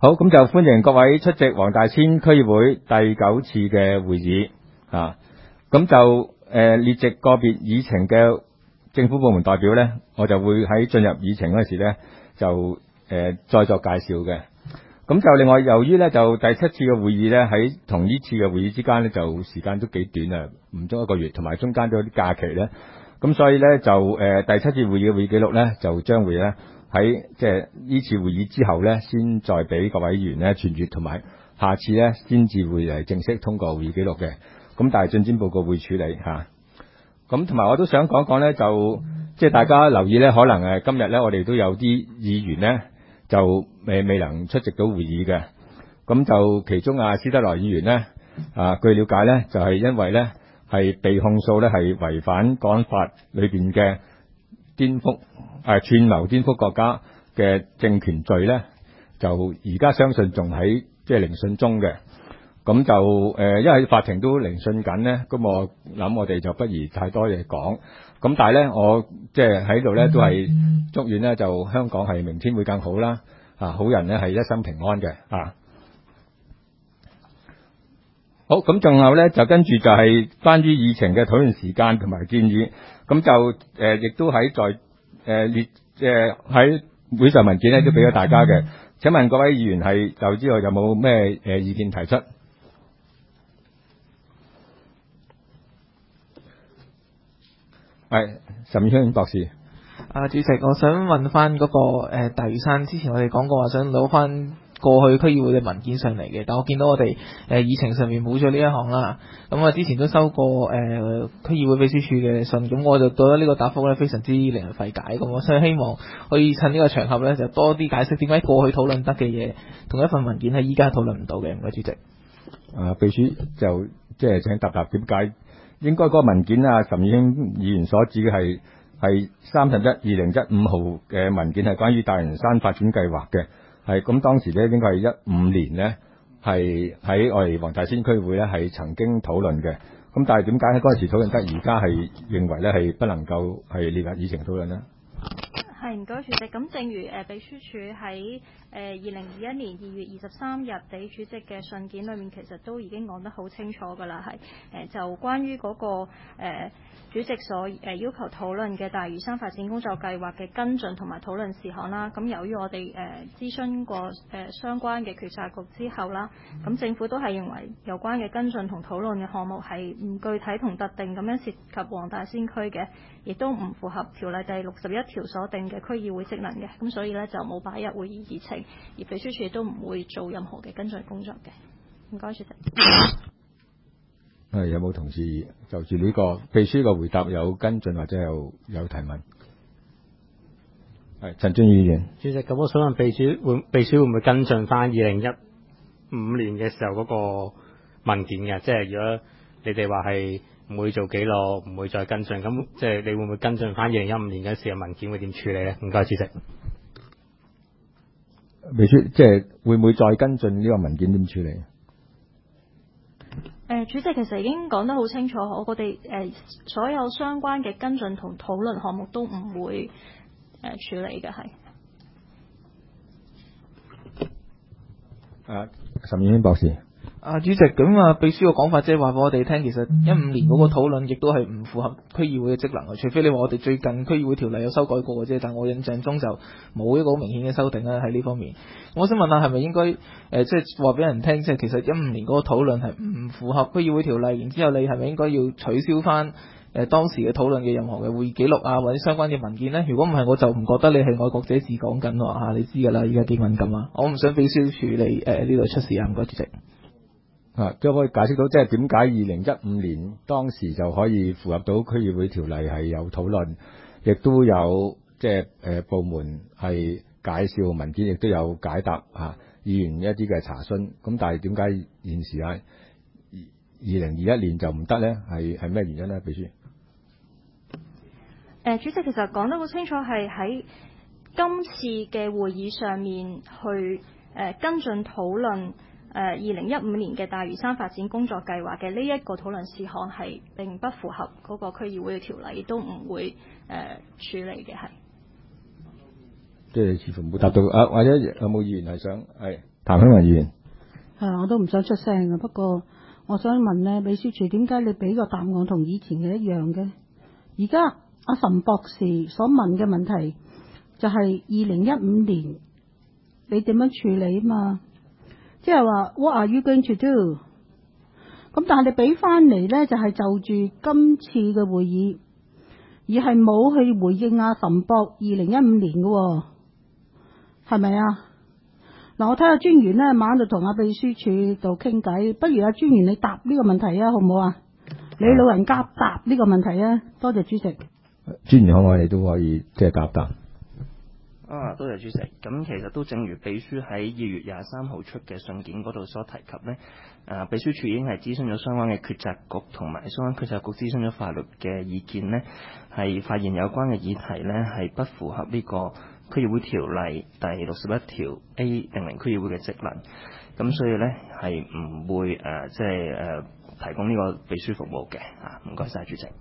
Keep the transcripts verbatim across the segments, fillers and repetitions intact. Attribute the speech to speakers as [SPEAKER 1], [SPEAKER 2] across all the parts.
[SPEAKER 1] 好，咁就歡迎各位出席黃大仙區議會第九次嘅會議啊。咁就誒、呃、列席個別議程嘅政府部門代表呢，我就會喺進入議程嗰時呢，就誒、呃、再作介紹嘅。咁就另外，由於呢，就第七次嘅會議呢，喺同呢次嘅會議之間呢，就時間都幾短啊，唔足一個月，同埋中間都有啲假期呢。咁所以呢，就誒、呃、第七次會議嘅會議記錄呢，就將會呢。喺即係呢次會議之後咧，先再俾各位議員咧傳閱，同埋下次咧先至會嚟正式通過會議記錄嘅。咁但係進展報告會處理嚇。咁同埋我都想講講咧，就即係大家留意咧，可能誒今日咧我哋都有啲議員咧就誒未能出席到會議嘅。咁就其中啊施德來議員咧啊，據了解咧就係、是、因為咧係被控訴咧係違反國安法裏邊嘅顛覆。誒、啊、串謀顛覆國家嘅政權罪咧，就而家相信仲喺即係聆訊中嘅。咁就誒、呃，因為法庭都聆訊緊咧，咁我諗我哋就不宜太多嘢講。咁但係咧，我即係喺度咧都係祝願咧，就香港係明天會更好啦。啊，好人咧係一生平安嘅啊。好，咁仲有咧就跟住就係關於議程嘅討論時間同埋建議。咁就誒亦、呃、都喺在。誒、呃、列誒喺、呃、會上文件咧都俾咗大家嘅。請問各位議員係就知道有冇咩誒意見提出？係岑宇軒博士。
[SPEAKER 2] 啊，主席，我想問翻嗰、那個誒、呃、大嶼山，之前我哋講過話想攞翻過去區議會嘅文件上嚟嘅，但我見到我哋誒、呃、議程上面冇咗呢一項啦。咁、嗯、啊，之前都收過誒、呃、區議會秘書處嘅信，咁我就覺得呢個答覆咧非常之令人費解。咁我所以希望可以趁呢個場合咧，就多啲解釋點解過去討論得嘅嘢，同一份文件係依家討論唔到嘅。唔該，主席。
[SPEAKER 1] 啊，秘書就即係請答答點解應該嗰個文件啊？岑宇軒議員所指嘅係係三十一二零一五號嘅文件，係關於大嶼山發展計劃嘅。係咁，當時咧應該係一五年咧，係喺我哋黃大仙區會咧係曾經討論嘅。咁但係點解喺嗰陣時討論得，而家係認為咧係不能夠係列入議程討論咧？
[SPEAKER 3] 係，唔該主席。咁正如誒秘書處喺誒二零二一年二月二十三日俾主席嘅信件裏面，其實都已經講得好清楚㗎啦。係誒、呃、就關於嗰、那個、呃主席所誒要求討論嘅大嶼山發展工作計劃嘅跟進同埋討論事項啦，咁由於我哋誒諮詢過誒、呃、相關嘅決策局之後啦，咁政府都係認為有關嘅跟進同討論嘅項目係唔具體同特定咁樣涉及黃大仙區嘅，亦都唔符合條例第六十一條所定嘅區議會職能嘅，咁所以呢，就冇擺入會議議程，而秘書處亦都唔會做任何嘅跟進工作嘅。唔該，主席。
[SPEAKER 1] 係有冇同事就住呢個秘書嘅回答有跟進或者有有提問？係陳俊宇議員。
[SPEAKER 4] 主席，咁我想問秘書會秘書會唔會跟進翻二零一五年嘅時候嗰個文件嘅？即係如果你哋話係唔會做記錄，唔會再跟進，咁即係你會唔會跟進翻二零一五年嗰時嘅文件會點處理咧？唔該，主席。
[SPEAKER 1] 秘書即係會唔會再跟進呢個文件點處理？
[SPEAKER 3] 誒、呃，主席其實已經講得好清楚，我哋誒、呃、所有相關嘅跟進同討論項目都唔會誒、呃、處理嘅，係。
[SPEAKER 1] 啊，岑宇軒博士。
[SPEAKER 2] 啊，主席，咁啊，秘書嘅講法即係話俾我哋聽，其實一五年嗰個討論亦都係唔符合區議會嘅職能啊，除非你話我哋最近區議會條例有修改過嘅啫，但我印象中就冇一個好明顯嘅修訂啦喺呢方面。我想問下，係咪應該誒、呃，即係話俾人聽，即係其實一五年嗰個討論係唔符合區議會條例，然之後你係咪應該要取消翻誒、呃、當時嘅討論嘅任何嘅會議記錄啊，或者相關嘅文件呢？如果唔係，我就唔覺得你係愛國者治港緊喎嚇，你知㗎啦，而家幾敏感啊！我唔想秘書處理誒呢度出事啊，唔該，主席。
[SPEAKER 1] 啊，即係可以解釋到，即係點解二零一五年當時就可以符合到區議會條例係有討論，亦都有即係誒、呃、部門係介紹文件，亦都有解答啊議員一啲嘅查詢。咁但係點解現時啊二零二一年就唔得咧？係係咩原因咧？秘書？誒、
[SPEAKER 3] 呃，主席其實講得好清楚，係喺今次嘅會議上面去誒、呃、跟進討論。誒二零一五年嘅大嶼山發展工作計劃嘅呢一個討論事項係並不符合嗰個區議會嘅條例，亦都唔會誒、呃、處理嘅係。
[SPEAKER 1] 即係似乎冇答到啊，或者有冇議員係想係譚香文議員。
[SPEAKER 5] 係，我都唔想出聲嘅，不過我想問咧，秘書處點解你俾個答案同以前嘅一樣嘅？而家阿岑博士所問嘅問題就係二零一五年你點樣處理啊嘛？即係話 What are you going to do？ 咁但係你俾翻嚟咧，就係就住今次嘅會議，而係冇去回應阿岑博二零一五年嘅，係咪啊？嗱，我睇下專員咧，晚就同阿秘書處度傾偈，不如阿專員你答呢個問題啊，好唔好啊？你老人家答呢個問題啊，多謝主席。
[SPEAKER 1] 專員可唔可以你都可以即係答答？
[SPEAKER 6] 啊，多謝主席。咁其實都正如秘書喺二月廿三號出嘅信件嗰度所提及呢，誒，秘書處已經係諮詢咗相關嘅決策局，同埋相關決策局諮詢咗法律嘅意見呢，係發現有關嘅議題呢係不符合呢個區議會條例第六十一條 A 定零區議會嘅職能，咁所以呢係唔會誒即係誒提供呢個秘書服務嘅。啊，唔該晒主席。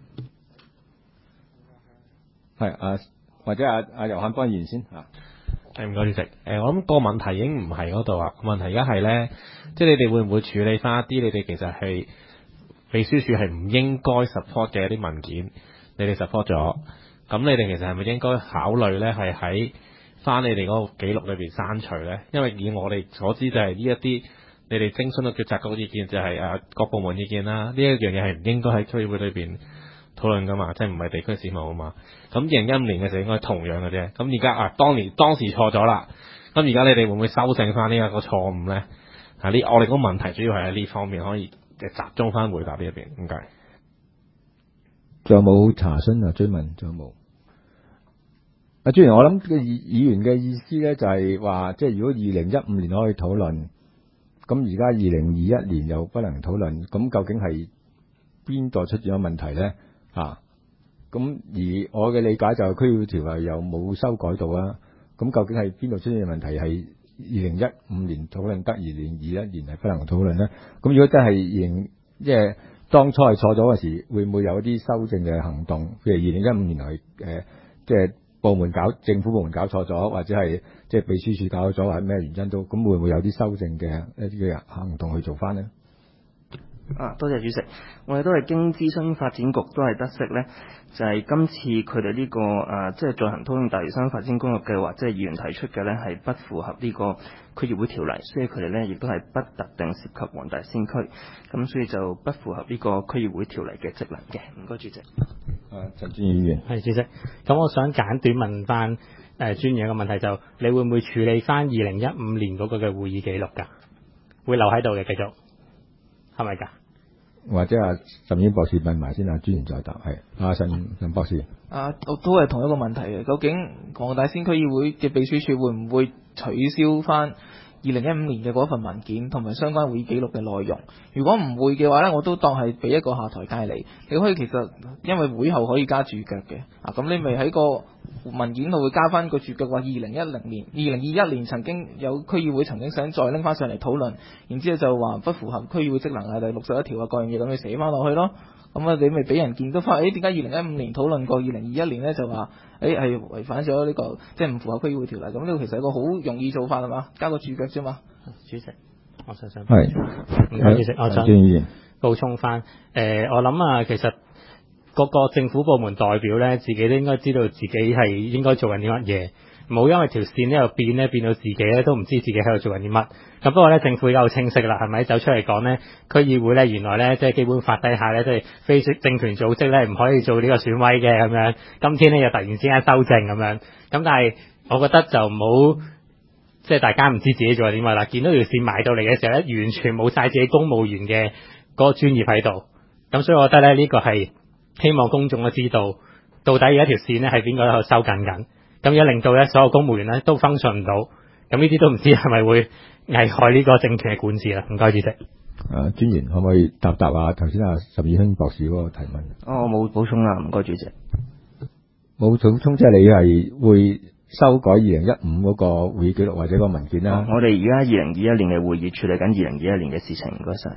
[SPEAKER 1] 係啊，或者阿阿尤漢邦議員先嚇。
[SPEAKER 7] 係，唔該主席。誒，我諗個問題已經唔係嗰度啊，問題而家係咧，即係你哋會唔會處理翻一啲你哋其實係秘書處係唔應該 support 嘅一啲文件，你哋 support 咗，咁你哋其實係咪應該考慮咧，係喺翻你哋嗰個記錄裏邊刪除咧？因為以我哋所知就係呢一啲你哋徵詢到決策局意見，就係誒各部門意見啦，呢一樣嘢係唔應該喺區議會裏邊討論噶嘛，即係唔係地區事務啊嘛。咁二零一五年嘅時候應該同樣嘅啫。咁而家啊，當年當時錯咗啦。咁而家你哋會唔會修正翻呢一個錯誤咧？啊，呢我哋個問題主要係喺呢方面，可以集中翻回答呢一邊。唔該。
[SPEAKER 1] 仲有冇查詢啊？追問仲有冇？阿專員，我諗嘅議議員嘅意思咧，就係話，即係如果二零一五年可以討論，咁而家二零二一年又不能討論，咁究竟係邊度出現咗問題咧？啊，咁而我嘅理解就係區議會條例又冇修改到啊，咁究竟係邊度出現問題？係二零一五年討論得，二零二一年係不能討論咧？咁如果真係二零即係當初係錯咗嗰時，會唔會有一啲修正嘅行動？譬如二零一五年係誒即係部門搞政府部門搞錯咗，或者係即係秘書處搞咗，或者咩原因都，咁會唔會有啲修正嘅一啲嘅行動去做翻呢？
[SPEAKER 6] 啊，多謝主席。我哋都係經諮詢發展局都係得悉呢，就係、是、今次佢哋呢個啊，即係進行討論大嶼山發展工作計劃，即係議員提出嘅呢係不符合呢個區議會條例，所以佢哋呢亦都係不特定涉及黃大仙區，咁所以就不符合呢個區議會條例嘅職能嘅。唔該主席。
[SPEAKER 1] 啊，陳志遠議員。
[SPEAKER 4] 係主席。咁我想簡短問翻誒專員一個問題，就你會唔會處理翻二零一五年嗰個嘅會議記錄㗎？會留喺度嘅繼續，係咪㗎？
[SPEAKER 1] 或者阿岑英博士問埋先，阿專員再答。係阿岑岑博士。
[SPEAKER 2] 啊，都都係同一個問題嘅。究竟黃大仙區議會嘅秘書處會唔會取消翻二零一五年嘅嗰份文件同埋相關會議記錄嘅內容？如果唔會嘅話呢，我都當係俾一個下台階你。你可以其實因為會後可以加注腳嘅。啊，咁你咪喺個文件度會加翻個注腳，話二零一零年、二零二一年曾經有區議會曾經想再拎翻上嚟討論，然之後就話不符合區議會職能啊，第六十一條啊，各樣嘢咁你寫翻落去咯。咁啊，你咪俾人見到翻，誒點解二零一五年討論過，二零二一年呢就話誒係違反咗呢個即係唔符合區議會條例。咁呢個其實係一個好容易做法係嘛，加個注腳啫嘛。
[SPEAKER 4] 主席，我想想
[SPEAKER 1] 係
[SPEAKER 4] 唔該主席，我想補充翻誒、呃，我諗啊，其實各個政府部門代表咧，自己都應該知道自己係應該做緊啲乜嘢，唔好因為條線呢度變咧，變到自己咧都唔知自己喺度做緊啲乜。咁不過咧，政府而家好清晰啦，係咪走出嚟講咧？區議會咧，原來咧即係基本法底下咧，即係非政權組織咧，唔可以做呢個選委嘅咁樣。今天咧又突然之間修正咁樣，咁但係我覺得就唔好即係大家唔知自己做緊啲乜啦。見到條線埋到嚟嘅時候咧，完全冇晒自己公務員嘅嗰個專業喺度。咁所以我覺得咧，呢個係希望公眾都知道，到底而家條線咧係邊個喺度收緊緊。咁而令到咧所有公務員咧都 function 唔到，咁呢啲都唔知係咪會危害呢個政權嘅管治啦。唔該，主席。
[SPEAKER 1] 啊，專員可唔可以答答啊？頭先阿岑義興博士嗰個提問。
[SPEAKER 6] 哦，我冇補充啦，唔該，主席。
[SPEAKER 1] 冇補充，即係你係會修改二零一五嗰個會議記錄或者個文件啦。
[SPEAKER 6] 哦、我哋而家二零二一年嘅會議處理緊二零二一年嘅事情，唔該晒。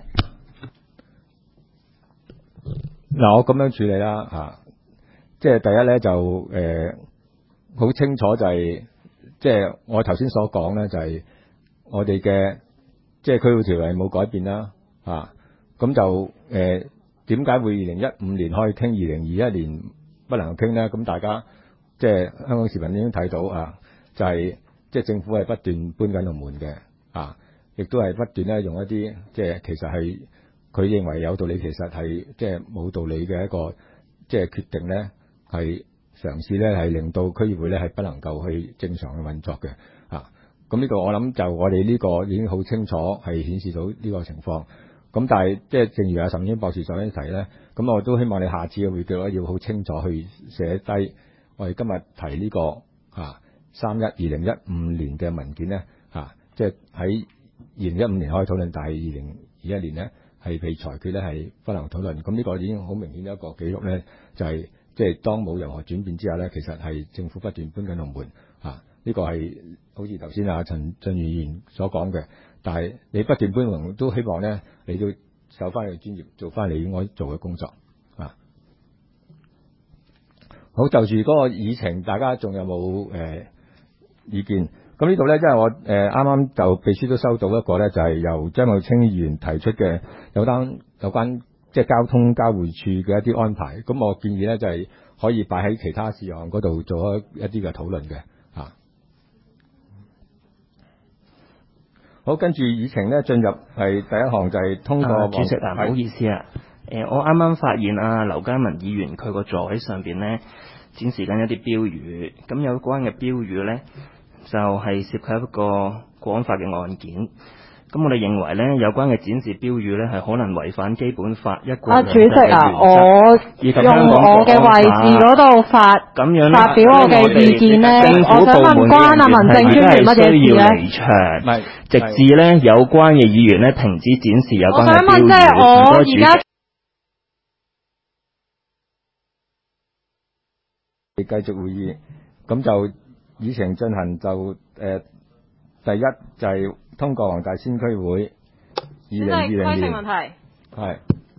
[SPEAKER 1] 嗱，我咁樣處理啦，啊，即係第一咧就誒好、呃、清楚就係、是，即係我頭先所講咧就係、是、 我哋嘅即係區會條例冇改變啦，啊，咁就誒點解會二零一五年可以傾，二零二一年不能傾咧？咁大家即係香港市民已經睇到啊，就係即係政府係不斷搬緊龍門嘅，啊，亦都係不斷咧用一啲即係其實係佢認為有道理，其實係即係冇道理嘅一個即係決定咧，係嘗試咧係令到區議會咧係不能夠去正常嘅運作嘅，啊。咁呢個我諗就我哋呢個已經好清楚係顯示到呢個情況。咁但係即係正如阿岑英博士所提咧，咁我都希望你下次嘅會議咧要好清楚去寫低我哋今日提呢、這個啊三一二零一五年嘅文件咧，啊即係喺二零一五年可以討論，但係二零二一年咧係被裁決咧係不能討論。咁呢個已經好明顯一個記錄咧，就係即係當冇任何轉變之下咧，其實係政府不斷搬緊龍門啊。呢、這個係好似頭先阿陳俊宇議員所講嘅，但係你不斷搬龍門，都希望咧你要守翻你嘅專業，做翻你應該做嘅工作啊。好，就住嗰個議程，大家仲有冇誒、呃、意見？咁呢度咧，即係我誒啱啱就秘書都收到一個咧，就係、是、由張耀清議員提出嘅有單有關即係交通交匯處嘅一啲安排。咁我建議咧就係、是、可以擺喺其他事項嗰度做一一啲嘅討論嘅啊。好，跟住議程咧進入係第一項就係通過、
[SPEAKER 6] 啊、主席啊，唔好意思啊，誒、呃、我啱啱發現啊劉嘉文議員佢個座位上邊咧展示緊一啲標語，咁有關嘅標語咧就係、是、涉及一個國安法嘅案件，咁我哋認為咧有關嘅展示標語咧係可能違反基本法一國兩制嘅原則，
[SPEAKER 8] 啊主席啊，我用我嘅位置嗰度發
[SPEAKER 6] 咁樣呢
[SPEAKER 8] 發表我嘅意見咧，我想問關啊民政專員乜嘢事咧？
[SPEAKER 6] 直至咧有關嘅議員咧停止展示有關嘅標語。
[SPEAKER 8] 我想問即係我而家
[SPEAKER 1] 繼續會議，咁就議程進行就誒、呃、第一就係通過黃大仙區會二零二零年。
[SPEAKER 8] 規程問題。
[SPEAKER 1] 係。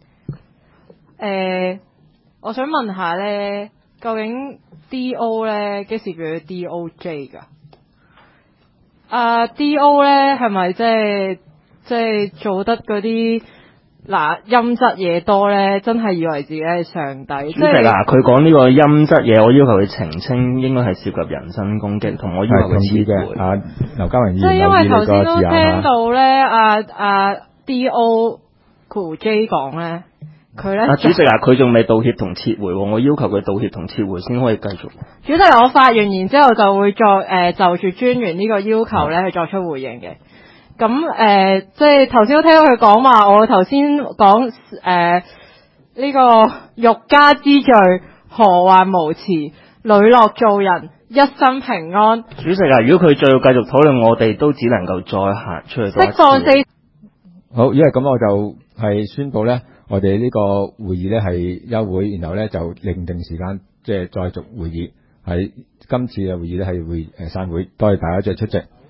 [SPEAKER 8] 誒，我想問下咧，究竟 D O 咧幾時變咗 D O J 㗎？啊、uh, D O 咧係咪即係即係做得嗰啲嗱陰質嘢多咧？真係以為自己係上帝？
[SPEAKER 6] 主席啊，佢講呢個陰質嘢，我要求佢澄清，應該係涉及人身攻擊，同我要求佢撤回。
[SPEAKER 1] 啊，劉嘉文議員，
[SPEAKER 8] 即係因為頭先都聽到咧，啊啊 D O J 講咧。佢咧，
[SPEAKER 6] 啊主席啊，佢仲未道歉同撤回，我要求佢道歉同撤回先可以繼續。
[SPEAKER 8] 主席，我發完言之後就會再誒、呃、就住專員呢個要求咧去作出回應嘅。咁誒、呃，即係頭先都聽到佢講話，我頭先講誒呢個欲加之罪，何患無辭，屢樂做人，一生平安。
[SPEAKER 6] 主席啊，如果佢再要繼續討論，我哋都只能夠再行出去多一次。
[SPEAKER 8] 釋放四。
[SPEAKER 1] 好，因為咁我就係宣佈咧。我哋呢個會議咧係休會，然後咧就另定時間即係再續會議。喺今次嘅會議咧係會誒散會，多謝大家再出席。